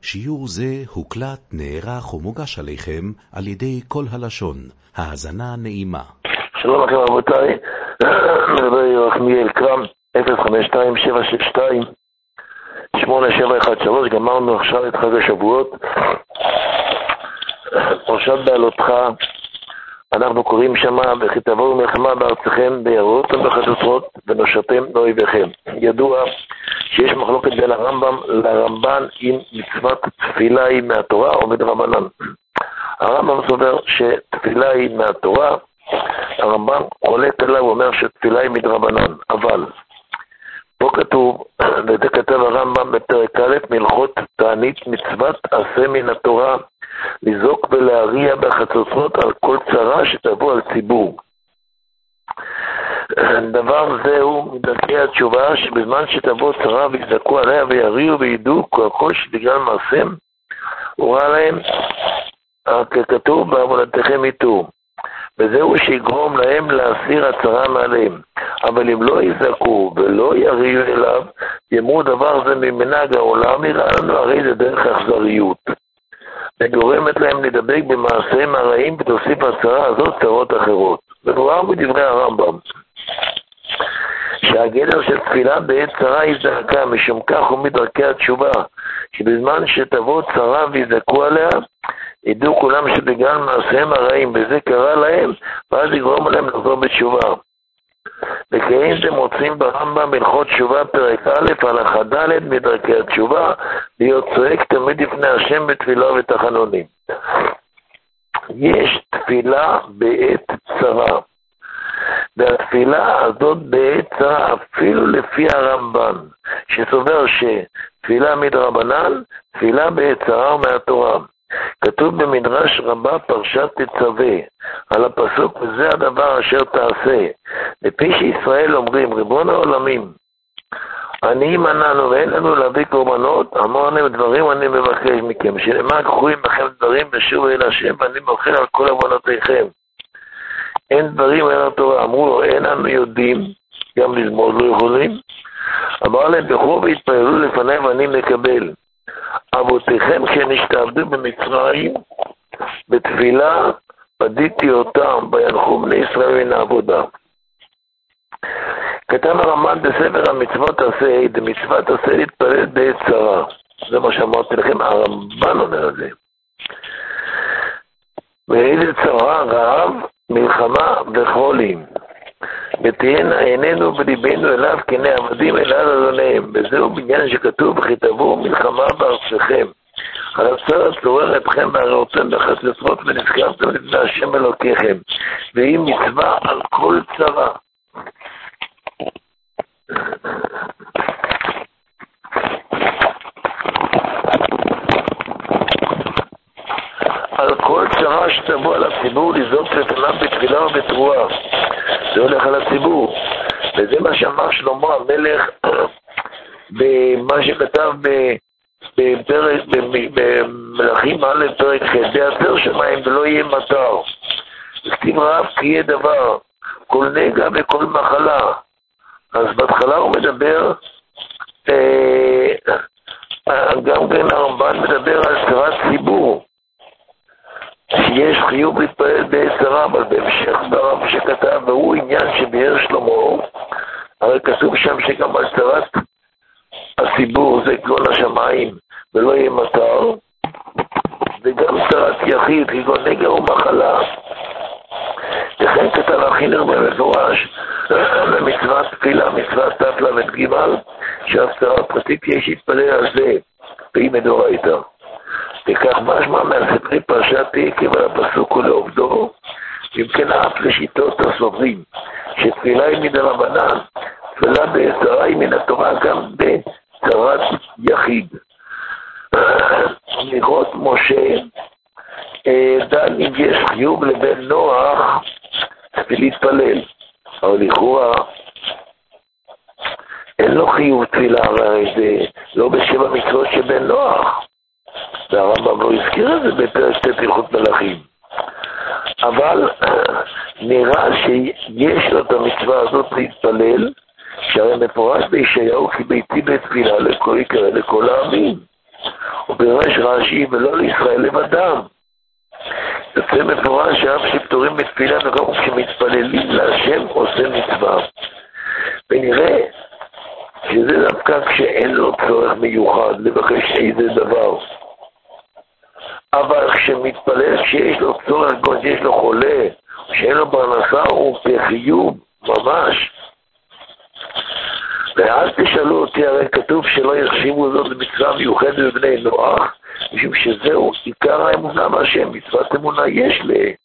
שיעור זה הוקלט, נערך ומוגש עליכם על ידי כל הלשון. האזנה נעימה. שלום לכם רבותיי, מדבר ירחמיאל קרם 052-762-8713. גמרנו עכשיו את חג השבועות, פרשת בעלותך. אנחנו קוראים שמה וכי תבואו מלחמה בארצכם ויראותם בחצוצרות ונושעתם לאויביכם. ידוע שיש מחלוקת בין הרמב"ם לרמב"ן אם מצוות תפילה היא מהתורה או מדרבנן. הרמב"ם סובר שתפילה היא מהתורה, הרמב"ם חולק עליו ואומר שתפילה היא מדרבנן. אבל פה כתוב, וזה כתב הרמב"ם בפרק א' מהלכות תענית, מצוות עשה מן התורה לזעוק ולהריע בחצוצרות על כל צרה שתבוא על ציבור. דבר זהו מדרכי התשובה, שבזמן שתבוא צרה ויזעקו עליה ויריעו וידעו כל שבגלל מעשיהם הוראה להם ככתוב בעוונותיכם יטעו, וזהו שיגרום להם להסיר הצרה מעליהם. אבל אם לא יזעקו ולא יריעו אליו, יאמרו דבר זה ממנהג העולם, נראה לנו הרי זה דרך אכזריות, וגורמת להם לדבק במעשיהם הרעים, ותוסיף הצרה הזאת צרות אחרות. מדובר בדברי הרמב"ם שהגדר של תפילה בעת צרה היא זעקה, משום כך ומדרכי התשובה, שבזמן שתבוא צרה ויזעקו עליה ידעו כולם שבגלל מעשיהם הרעים וזה קרה להם, ואז יגרום להם לחזור בתשובה. וכאין זה מוצאים ברמב"ם בהלכות תשובה פרק א' הלכה ד' מדרכי התשובה, להיות צועק תמיד לפני השם בתפילה ותחנונים. יש תפילה בעת צרה, והתפילה הזאת בעת צרה אפילו לפי הרמב"ן שסובר שתפילה מדרבנן, תפילה בעת צרה ומהתורה. כתוב במדרש רבה פרשת תצווה על הפסוק, וזה הדבר אשר תעשה, לפי שישראל אומרים ריבון העולמים עניים עננו ואין לנו להביא קורבנות, אמר להם דברים אני מבקש מכם, שלמה קחו עמכם דברים ושובו אל השם ואני מוחל על כל עוונותיכם. אין דברים אין התורה. אמרו לו אין אנו יודעים, גם ללמוד לא יכולים. אמר להם בכו והתפללו לפניי ואני מקבל. אבותיכם כשנשתעבדו במצרים בתפילה פדיתי אותם וינחו בני ישראל מן העבודה. כתב הרמב"ן בספר המצוות עשה, מצוות עשה להתפלל בעת צרה. זה מה שאמרתי לכם, הרמב"ן אומר את זה. ואיזה צרה? רעב, מלחמה וחולים. ותהיינה עינינו וליבנו אליו כני עבדים אל אדוניהם. וזהו בניין שכתוב וכי תבואו מלחמה בארצכם על הצרה צורר אתכם והראותם בחצוצרות ונזכרתם לפני השם אלוקיכם, והיא מצווה על כל צרה. על כל צרה שתבוא על הציבור לזעוק לפניו בתפילה ובתרועה. זה הולך על הציבור, וזה מה שאמר שלמה המלך במה שכתב בפרק במלכים א' פרק ח', בהיעדר שמיים ולא יהיה מטר, וכתיב רעב כי יהיה דבר, כל נגע וכל מחלה. אז בהתחלה הוא מדבר, גם כן הרמב"ן מדבר על צרת ציבור, שיש חיוב להתפלל בעת צרה, אבל בהמשך ברב שכתב, והוא עניין שביאר שלמה, הרי כתוב שם שגם על צרת הציבור זה כגון השמיים ולא יהיה מטר, וגם צרת יחיד כגון נגע ומחלה. לכן כתב החינוך במפורש במצוות תפילה, מצוות תל"ו ג', שהצרה פרטית יש להתפלל על זה, והיא מדאורייתא. וכך משמע מהספרי פרשת עקב על הפסוק ולעובדו. אם כן אף לשיטות הסוברים שתפילה היא מדרבנן, תפילה בעת צרה היא מן התורה גם בצרת יחיד. לראות משה דן אם יש חיוב לבן נוח להתפלל, אבל לכאורה אין לו חיוב תפילה, הרי זה לא בשבע מצוות שבן נוח, והרמב"ם לא הזכיר את זה בפרק ט' הלכות מלכים. אבל נראה שיש לו את המצווה הזאת להתפלל, שהרי מפורש בישעיהו כי ביתי בית תפילה לכל יקרא לכל העמים. ופירש רש"י ולא לישראל לבדם. יוצא מפורש שאף שפטורים מתפילה וגם כשמתפללים להשם עושה מצווה. ונראה שזה דווקא כשאין לו צורך מיוחד לבקש איזה דבר. אבל כשמתפלל שיש לו צורך, שיש לו חולה, שאין לו פרנסה, הוא בחיוב ממש. ואל תשאלו אותי, הרי כתוב שלא יחשיבו זאת במצווה מיוחדת בבני נוח, משום שזהו עיקר האמונה בהשם. מצוות אמונה יש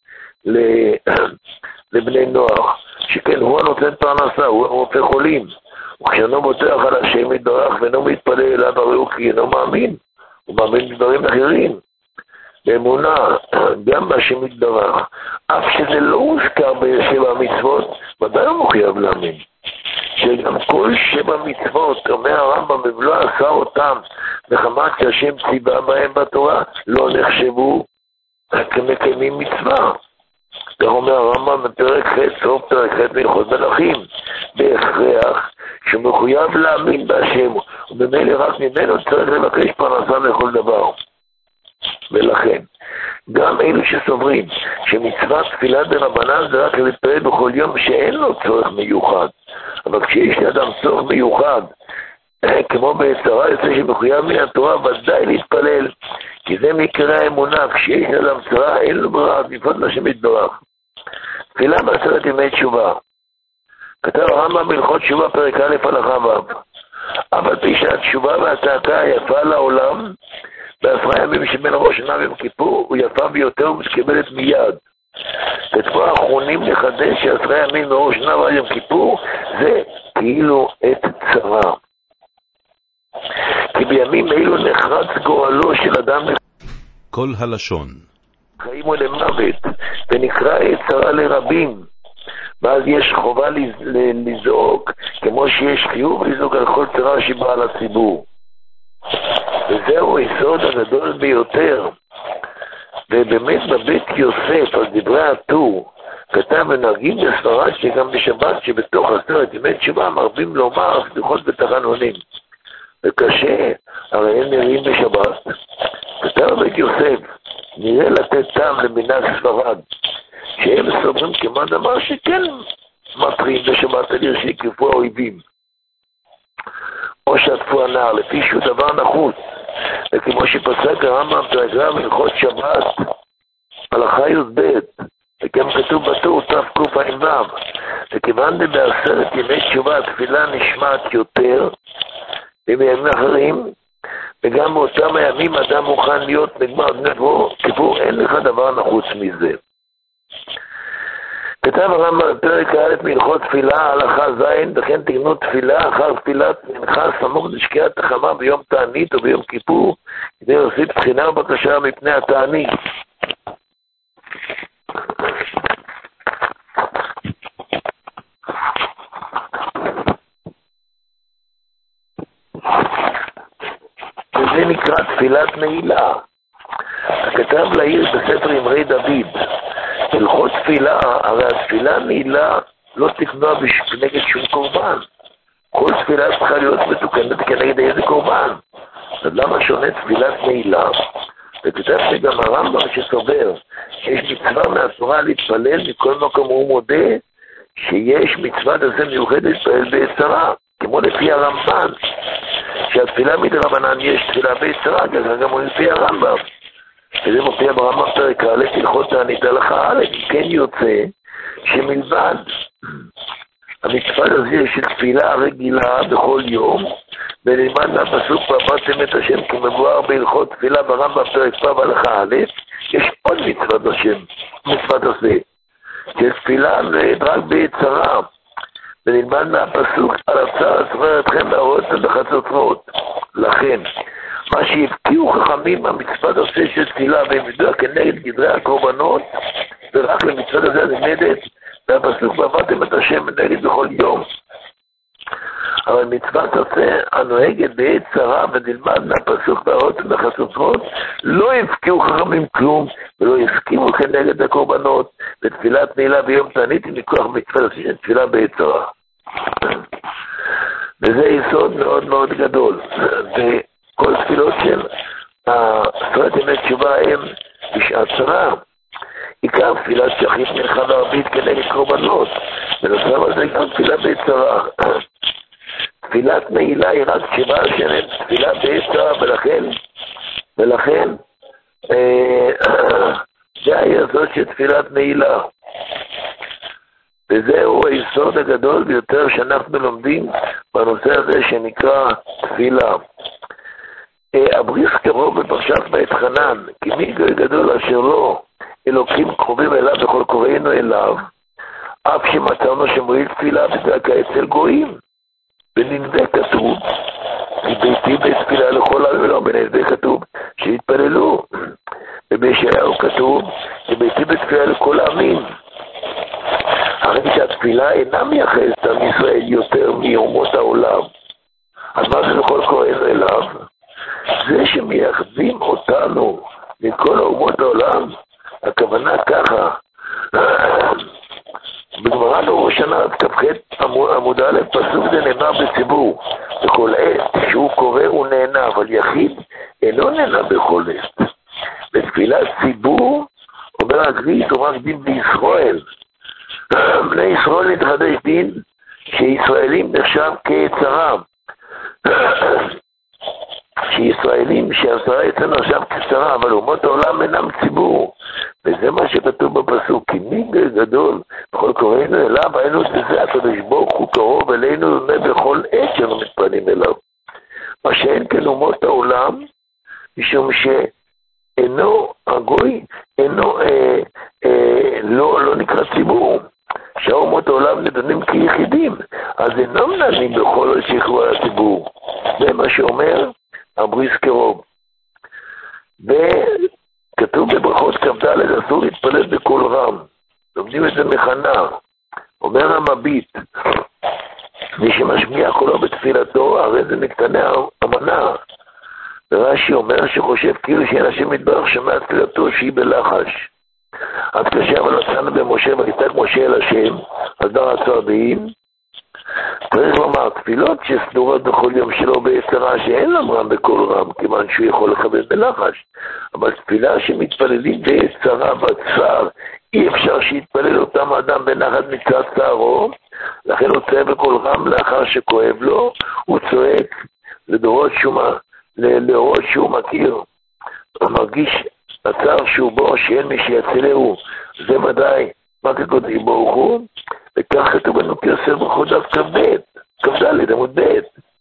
לבני נוח, שכן הוא הנותן פרנסה, הוא הרופא חולים. וכשאנו בוטח על השם יתברך ואינו מתפלל אליו, הרי הוא כי אינו מאמין, הוא מאמין בדברים אחרים. באמונה, גם בהשם יתברך, אף שזה לא הוזכר בשבע המצוות, ודאי הוא מחויב להאמין. שגם כל שבע מצוות, אומר הרמב"ם, ולא עשה אותם מחמת שהשם ציווה בהם בתורה, לא נחשבו כמקיימים מצווה. כך אומר הרמב"ם בפרק ח', סוף פרק ח' בהלכות מלכים, בהכרח שמחויב להאמין בהשם, ובמילא רק ממנו צריך לבקש פרנסה לכל דבר. ולכן, גם אלו שסוברים שמצוות תפילה דרבנן זה רק להתפלל בכל יום שאין לו צורך מיוחד, אבל כשיש לאדם צורך מיוחד, כמו ביצרה יוצא שמחויב מן התורה, ודאי להתפלל, כי זה מקרה האמונה. כשיש לאדם צרה אין לו ברירה, לפנות לשם יתברך. תפילה בעשרת ימי תשובה. כתב הרמב"ם בהלכות תשובה פרק א' הלכה ו', אבל פי שהתשובה והצעקה היפה לעולם בעשרה ימים שבין ראש השנה ויום כיפור הוא יפה ביותר ומתקבלת מיד. וכבר האחרונים לחדש שעשרה ימים מראש השנה ועד יום כיפור זה כאילו עת צרה, כי בימים אלו נחרץ גורלו של אדם כל הלשון חיים ולמוות, ונקרא עת צרה לרבים, ואז יש חובה לזעוק כמו שיש חיוב לזעוק על כל צרה שבאה על הציבור. וזהו היסוד הגדול ביותר. ובאמת בבית יוסף על דברי הטור כתב ונהגים בספרד שגם בשבת שבתוך 10 ימי תשובה מרבים לומר סליחות בתחנונים, וקשה הרי הם נראים בשבת. כתב בבית יוסף נראה לתת טעם למנהג ספרד שהם סוברים כמעט דבר שכן מטרים בשבת על עיר שיקרפו האויבים או שעטפו הנער, לפי שהוא דבר נחוץ. וכמו שפסק הרמב"ם פרק בהלכות שבת הלכה י"ב, וגם כתוב בטור תקע"ו, וכיוון ב10 ימי תשובה התפילה נשמעת יותר בימים אחרים, וגם באותם הימים אדם מוכן להיות נגמר בני כיפור, אין לך דבר נחוץ מזה. כתב הרמב"ם בפרק א' מהלכות תפילה הלכה ז', וכן תגנו תפילה אחר תפילת מנחה סמוך לשקיעת החמה ביום תענית או ביום כיפור, כדי להוסיף תחינה ובקשה מפני התענית. וזה נקרא תפילת נעילה. הכתב לעיר בספר אמרי דוד, הלכות תפילה, הרי התפילה נעילה לא תקנוע כנגד שום קורבן. כל תפילה צריכה להיות מתוקנת כנגד איזה קורבן. אז למה שונה תפילת נעילה? וכתב שגם הרמב"ם שסובר שיש מצווה מהתורה להתפלל מכל מקום, הוא מודה שיש מצווה דזה מיוחדת להתפלל בעצרה, כמו לפי הרמב"ן, שהתפילה מדרבנן יש תפילה בעצרה, גם הוא לפי הרמב"ם. וזה מופיע ברמב"ם פרק א' הלכות תענית הלכה א', כן יוצא שמלבד המצווה הזה של תפילה הרגילה בכל יום, ונלמד מהפסוק ועבדתם את השם כמבואר בהלכות תפילה ברמב"ם פרק ו' הלכה א', יש עוד מצוות השם, מצוות הזה, של תפילה רק בעצרה, ונלמד מהפסוק על הצער אסבר אתכם להראות בחצוצרות. לכן מה שהבקיעו חכמים במצוות עושה של תפילה והם ידוע כנגד גדרי הקורבנות, ורק למצוות הזה נלמדת והפסוק ועבדתם את השם נגד בכל יום. אבל מצוות עושה הנוהגת בעת צרה ונלמד מהפסוק והראות בחצוצרות, לא הבקיעו חכמים כלום ולא הסכימו כנגד הקורבנות בתפילת נעילה ביום תענית עם מכוח מצוות עושה של תפילה בעת צרה. וזה יסוד מאוד מאוד גדול. כל תפילות של עשרת ימי תשובה הם בשעת צרה. עיקר תפילת שחרית מנחה וערבית כנגד קורבנות, ונוסף על זה גם תפילה בעת צרה. תפילת נעילה היא רק שבעה שנים, תפילה בעת צרה, ולכן זה היסוד של תפילת נעילה. וזהו היסוד הגדול ביותר שאנחנו לומדים בנושא הזה שנקרא תפילה. הבריס קרוב בפרשת בית חנן, כי מי גדול אשר לא אלוקים קרובים אליו בכל קוראינו אליו, אף שמצאנו שמועיל תפילה וצעקה אצל גויים. בננבה כתוב, כי ביתי בית תפילה לכל העם, ולא בננבה כתוב שהתפללו. ובישעיהו כתוב, כי ביתי בית תפילה לכל העמים. הרי שהתפילה אינה מייחסת עם ישראל יותר מאומות העולם. אז מה זה לכל קוראינו אליו? זה שמייחדים אותנו מכל אומות העולם, הכוונה ככה. בגמרא בראש השנה כ"ח עמוד א' פסוק זה נאמר בציבור, בכל עת שהוא קורא הוא נהנה, אבל יחיד אינו נהנה בכל עת. בתפילת ציבור אומר הגריס הוא רק דין בישראל. בני ישראל נתחדש דין שישראלים נחשב כצרה, שהשרה אצלנו עכשיו כצרה, אבל אומות העולם אינם ציבור. וזה מה שכתוב בפסוק, כי מי גדול בכל קוראינו אליו, היינו שזה הקדוש ברוך הוא קרוב אלינו בכל עת שאנו מתפנים אליו. מה שאין כן אומות העולם, משום שאינו הגוי, אינו לא נקרא ציבור. שהאומות העולם נדונים כיחידים, אז אינם נענים בכל שכבר הציבור. זה מה שאומר הבריס קרוב. וכתוב בברכות כ"ד, אסור להתפלל בקול רם. לומדים את זה מחנה. אומר המביט, מי שמשמיע קולו בתפילתו, הרי זה מקטני המנה. ורש"י אומר שחושב כאילו שאין השם יתברך שמע תפילתו שהיא בלחש. עד כאשר אבל מצאנו במשה ותתק משה אל השם, על דבר הצועדים, צריך לומר, תפילות שסדורות בכל יום שלו ביצרה שאין למרם בקול רם, כיוון שהוא יכול לכבד בלחש. אבל תפילה שמתפללים ביצרה בצער, אי אפשר שיתפלל אותם האדם בנחת מצד צערו, לכן הוא צועק בקול רם לאחר שכואב לו, הוא צועק להראות שהוא מכיר, הוא מרגיש הצער שהוא בו, שאין מי שיצילהו. זה ודאי מה כקודש ברוך הוא, וכך כתוב בנו כסר ברכות דף כ"ד עמוד ב',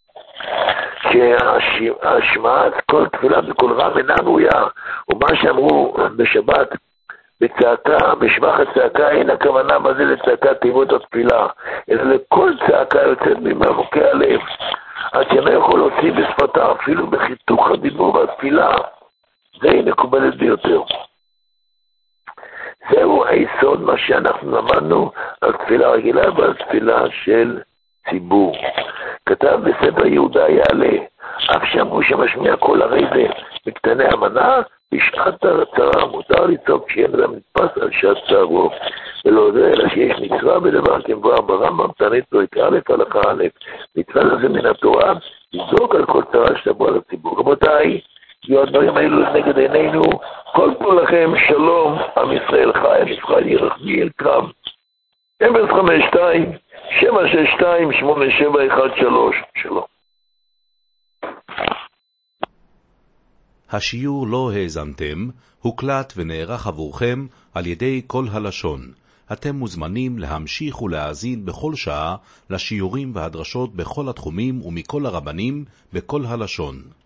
שהשמעת כל תפילה בקול רם אינה ראויה, ומה שאמרו בשבת בצעקה, בשבח הצעקה, אין הכוונה מה זה לצעקה תיבות התפילה, אלא לכל צעקה יוצאת ממעמקי הלב, עד שאינו יכול להוציא בשפתה אפילו בחיתוך הדיבור והתפילה. זה מקובלת ביותר. זהו היסוד מה שאנחנו למדנו על תפילה רגילה ועל תפילה של ציבור. כתב בספר יהודה יעלה, אף שאמרו שמשמיע כל הרי זה מקטני המנה, בשעת הצרה מותר לצעוק שאין אדם נתפס על שעת צערו, ולא זה אלא שיש מצווה בדבר כמבואר ברמב"ם תענית פרק א' הלכה א', מצווה לזה מן התורה, לזעוק על כל צרה שתבוא על הציבור. רבותיי, יהיו הדברים האלו נגד עינינו, כל פה לכם שלום, עם ישראל חי, נבחר ירחמיאל קרב, 052-762-8713, שלום. השיעור לא האזנתם, הוקלט ונערך עבורכם על ידי כל הלשון. אתם מוזמנים להמשיך ולהאזין בכל שעה לשיעורים והדרשות בכל התחומים ומכל הרבנים בכל הלשון.